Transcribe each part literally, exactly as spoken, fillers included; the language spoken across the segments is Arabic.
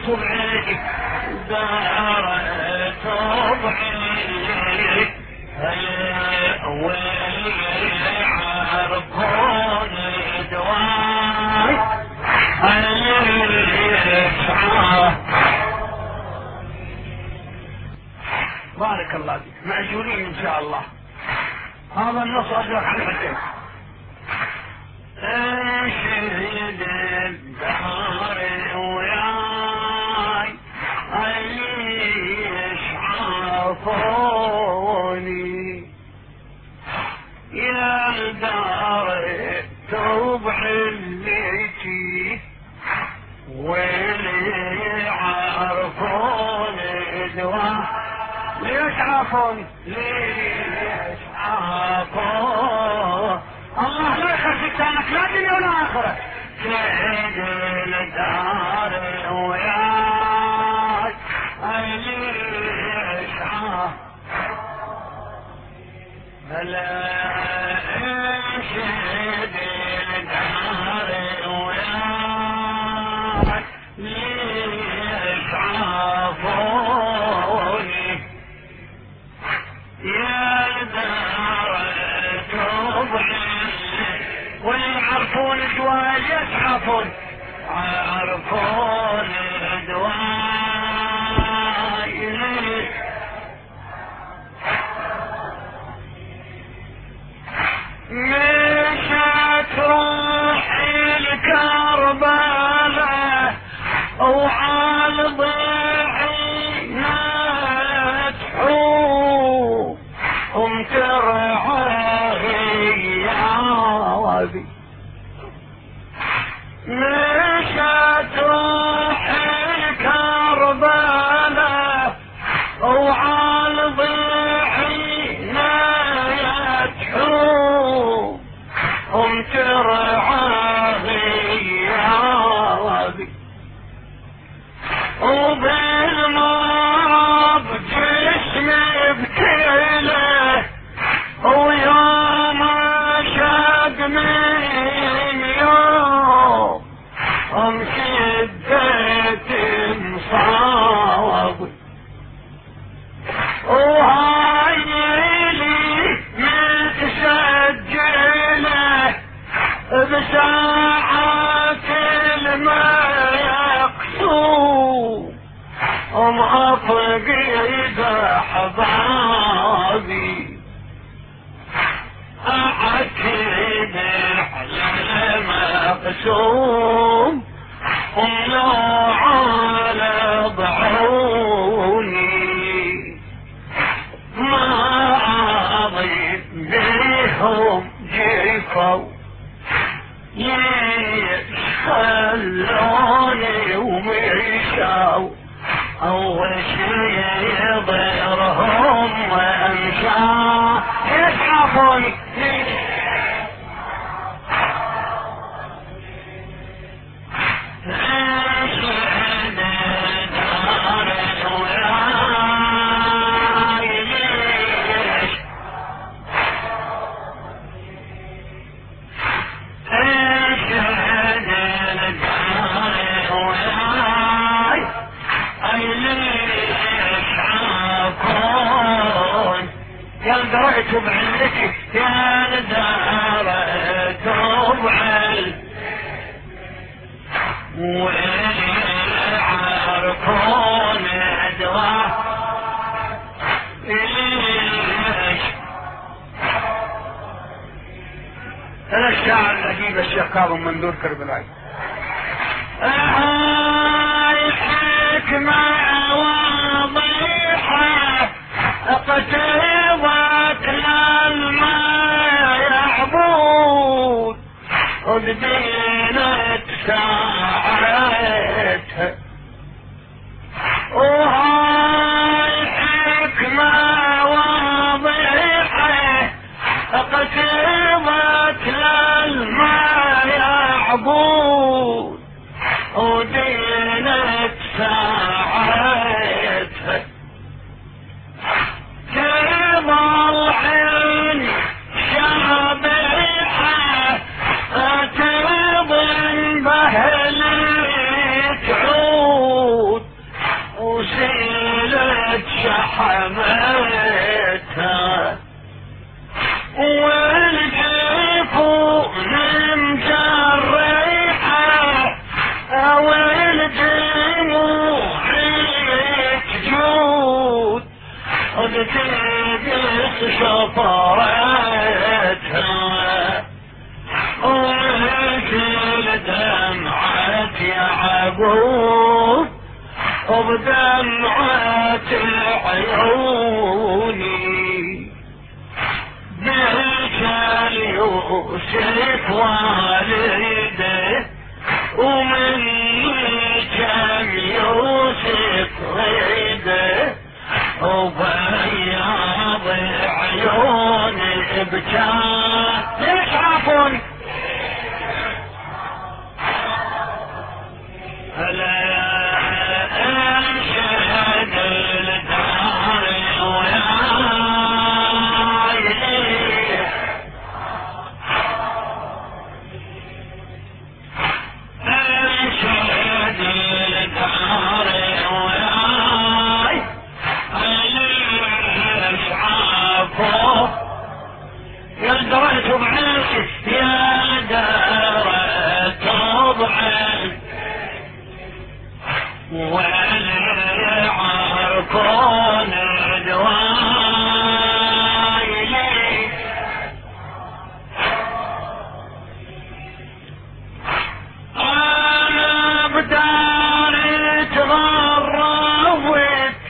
طبعي دارت طبعي واللي عرفون دواي بارك الله فيك. مأجورين ان شاء الله. هذا النص اجرك على الحسين. انشد الدهر وياي اللي يشعفوني يا الدار توب حليتي واللي يعرفون دوا ليش عافون ليش عافون الله لا يخفيك عنك لا دنيا ولا آخرة. سيد الدار وياي اللي يشعف هلا انشد الدار وياي ليش عافوني يا الدار تضحي ويعرفون دواي يسحفون عرفون دواي مشت روحي الكربلاء وعلى ضيعي نتحو ومترعاهي يا وبي مشت روحي الكربلاء وعلى ضيعي نتحو ومترعاهي يا وبي وبالمرض جسمي ابتلى ويوم شد من يوم امشدت مصاب وهاي لي متسجله بساعات الماء يقسو ومعفقد احبابي اعتب على مقسوم ولو على ضعوني ما اضيف بهم جيفوا يخلوني ومشاو اول شي يضرهم وامشى يسحفوني درعتم عندك يا دارتم عل وعرفون أدواه إليش. أنا الشاعر الأديب الشيخ كاظم منذور كربلاي. هاي حكمة واضحة قتيبت للماء يعبود ودينت ساعتها وهاي حكمة واضحة قتيبت للماء يعبود ودينت ساعتها الحين شابحة ترضن بهلي شطرتها ومثل دمعة يعقوب وبدمعة عيوني بك يوسف والده ومني كم يوسف غيده وبياض عيوني بكاه ليش عفون هلا انشهد الدار وياي انشهد الدار وياي ليش عفو يلدرتم عنك يا دار طبعا والعرقون دوايلي انا بداري تغربت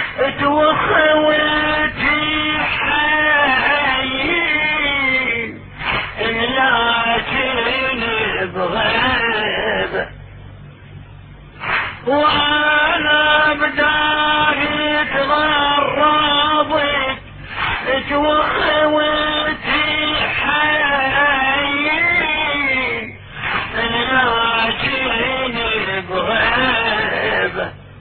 توخوتي حيين لكن بغيب وانا بداري تغربت توخوتي حيين لكن بغيب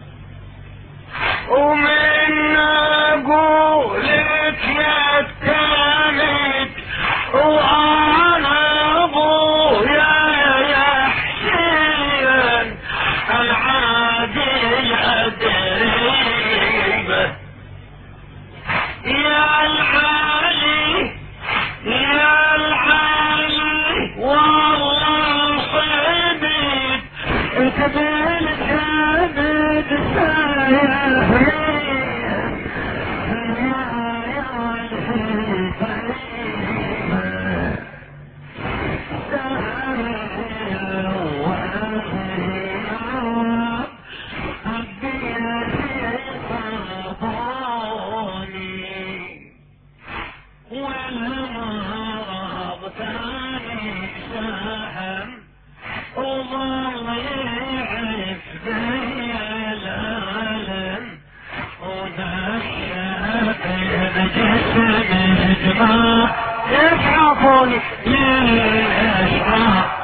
ومن اقولك يتمت وانا ابويا يا حسين العادل ادريبه يا العالي يا العالي والله صدق انت بالكبد سايح يفعفوني للأشعار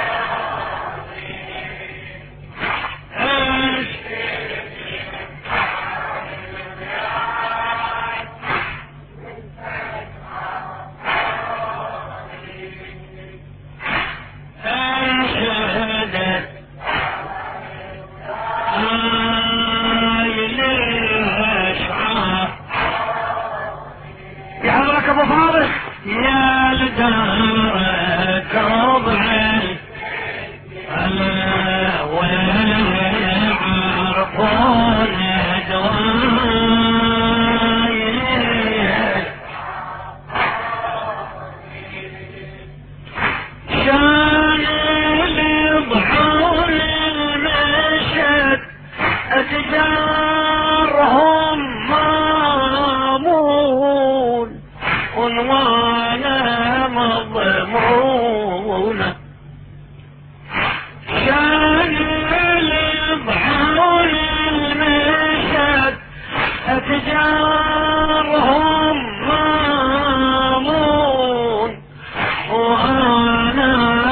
يحضرك ابو فاضل يا لدار كربع الا ويعرفون دوايا شان الضحون المشهد اتجارهم مامون عنوانا مضمونة شان الضحون المشهد اتجارهم مامون وانا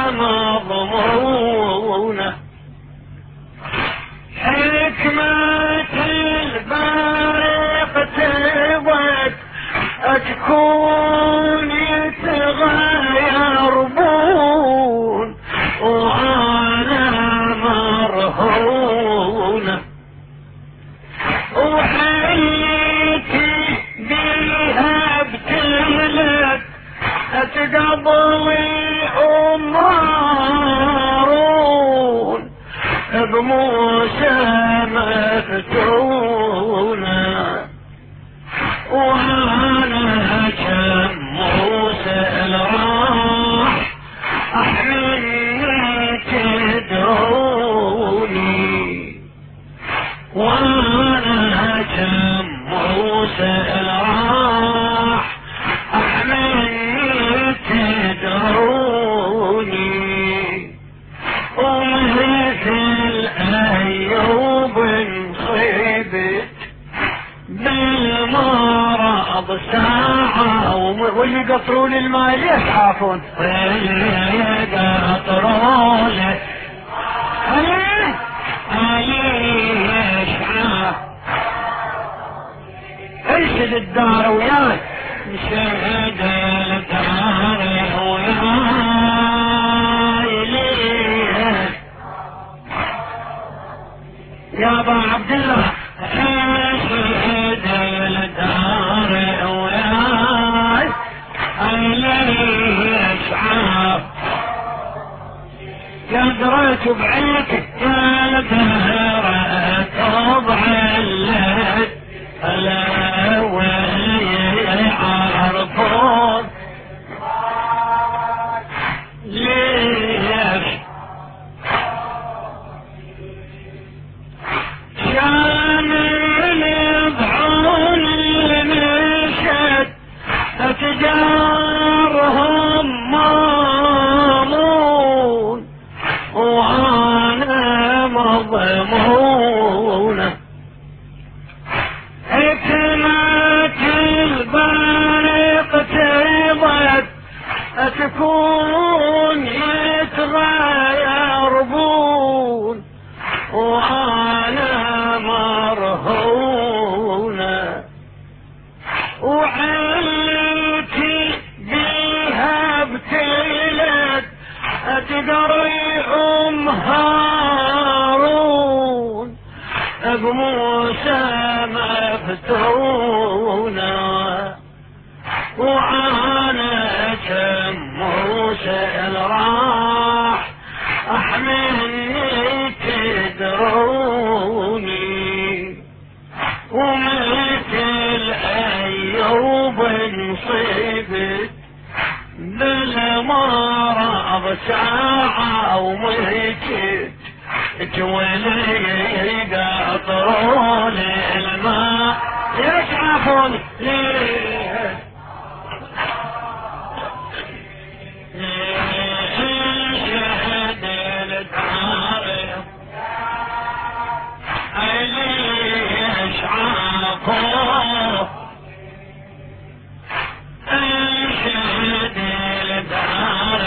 مضمونة حكمة البارق تبت تكون يتغير بون وانا مرهونة وحيتي بيها بتهلك تقضي امارون بموسى مفتونة وانا يقطرون الماء ليش عافون؟ يقطرون عليه عليه يشعر انشد الدار وياي انشد الدار وياي ليه يا ابا عبد الله انشد الدار وياي عليه يشعر يا دريت بعينك يا لدهرة طبع الليل ألا ويعرفون ليش كان يضعون المشهد أتجارهم مامون وانا مضمونة حكمة البارق تيضت تكون يتغيربون وانا مرهونة وعلتي بيها ابتلت اتقري ام هارون ابو موسى مفتونة وعانا كم موسى راح احملني تدروني ومثل ايوب نصيبت بالمرض ساعة وملكت جولي قطرون الماء يشعفون ليه شهد الدار عليه يشعفون شهد الدار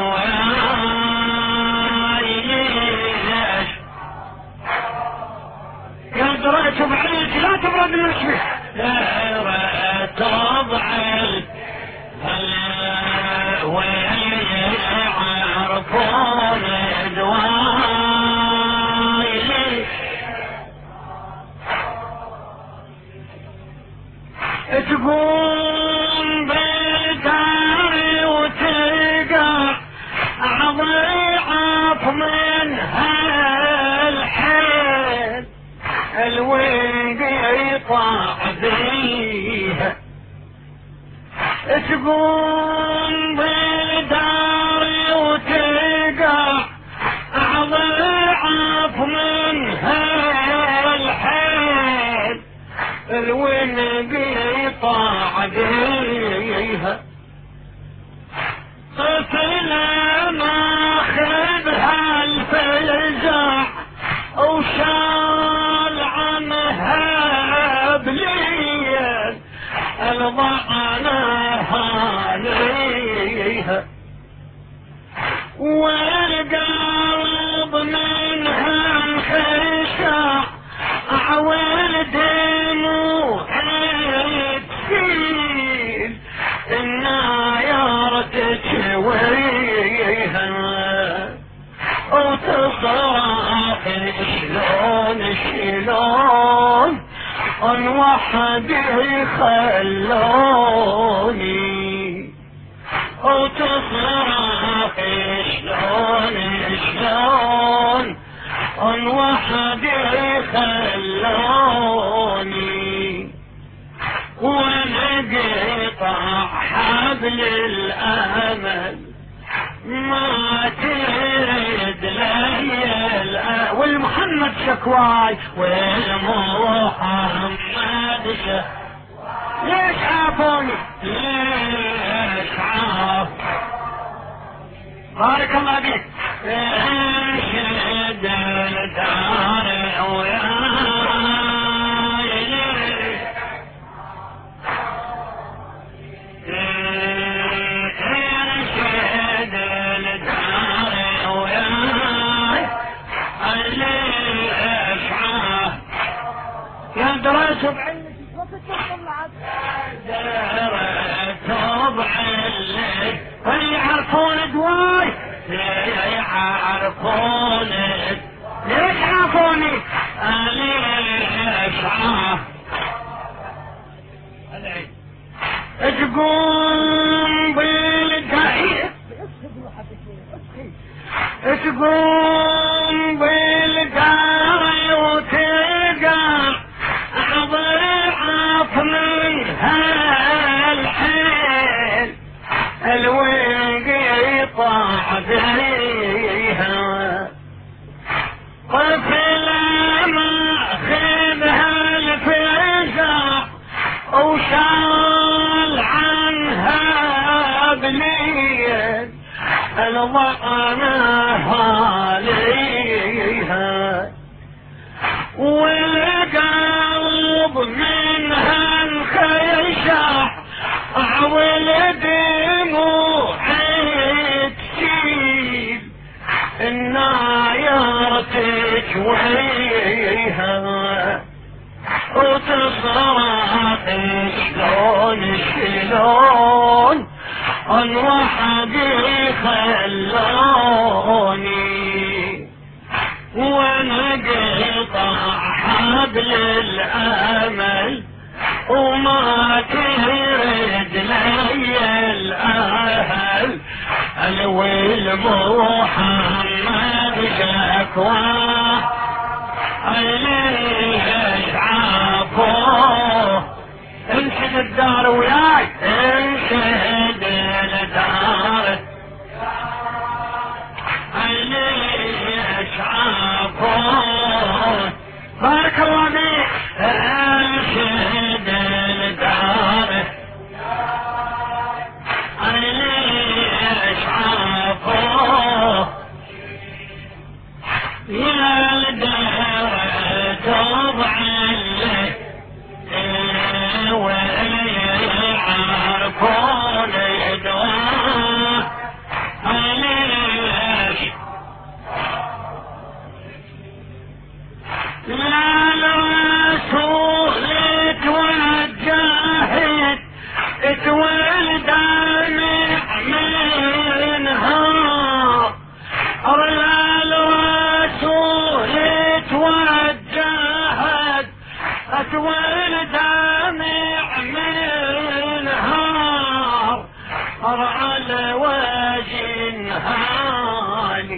قدرت بعيد لا تبرد المشبه لا طبع ويعرفون دوايلي تقوم بالدار وتلقى عضيعف من هالحيل الوين يطاع بيها تقوم بالدار وتلقى عضيعف من هالحيل الوين يطاع بيها طفل ماخذها الفزع وشال عنها بليل الضعناها ليها والقلب منها انخشع عول دموعي تسيل الناير تشويها وتصرخ شلون شلون وحدي خلوني وتصرخ شلون شلون وحدي خلوني ونقطع حبل الامل ما ترد ليل والمحمد شكواي والمحمد شكواي ليش عافوني ليش عاف بارك الله بك انشد الدار وياي شوف علك وقت طلعت درته بعلك ويعرفون دواي يعرفونك ليش عرفوني ليش عرف تقوم بالقاعدة تقوم بالقاعدة وتلقى ضعف من هالحيل الوقي طاح بيها طفل ما خذها الفزع وشال عنها بليل الضعنها ليها والقلب منها انخشع ولدموعي تسيل الناير تجويها وتصرخ شلون شلون انروح بخلوني ونقطع حبل الامل وما ترد لي الاهل الويل محمد شكواه عليه عفوه انشد الدار وياي انشد الدار عليه عفوه بارك الله فيك انشد الدار عليه عفوه يا الدار طبع ويعرفون دواء عليش لا الرسول توجهت تولد منها لا الرسول توجهت اتولد من هار على وجه هاني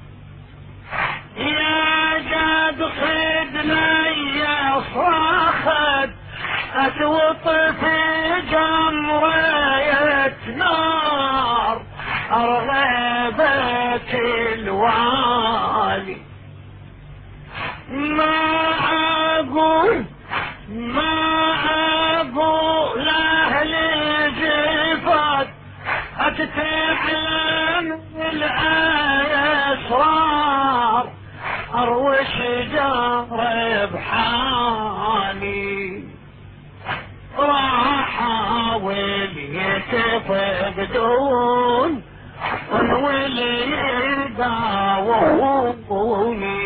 يا جاد خد لي صاخد اتوطف جمرية نار رغبت الوالي ما اقول ما اقول اهل جفت اتتعلم الاسرار اروي شجار بحالي راح احاول يتفقدون والولي يداووني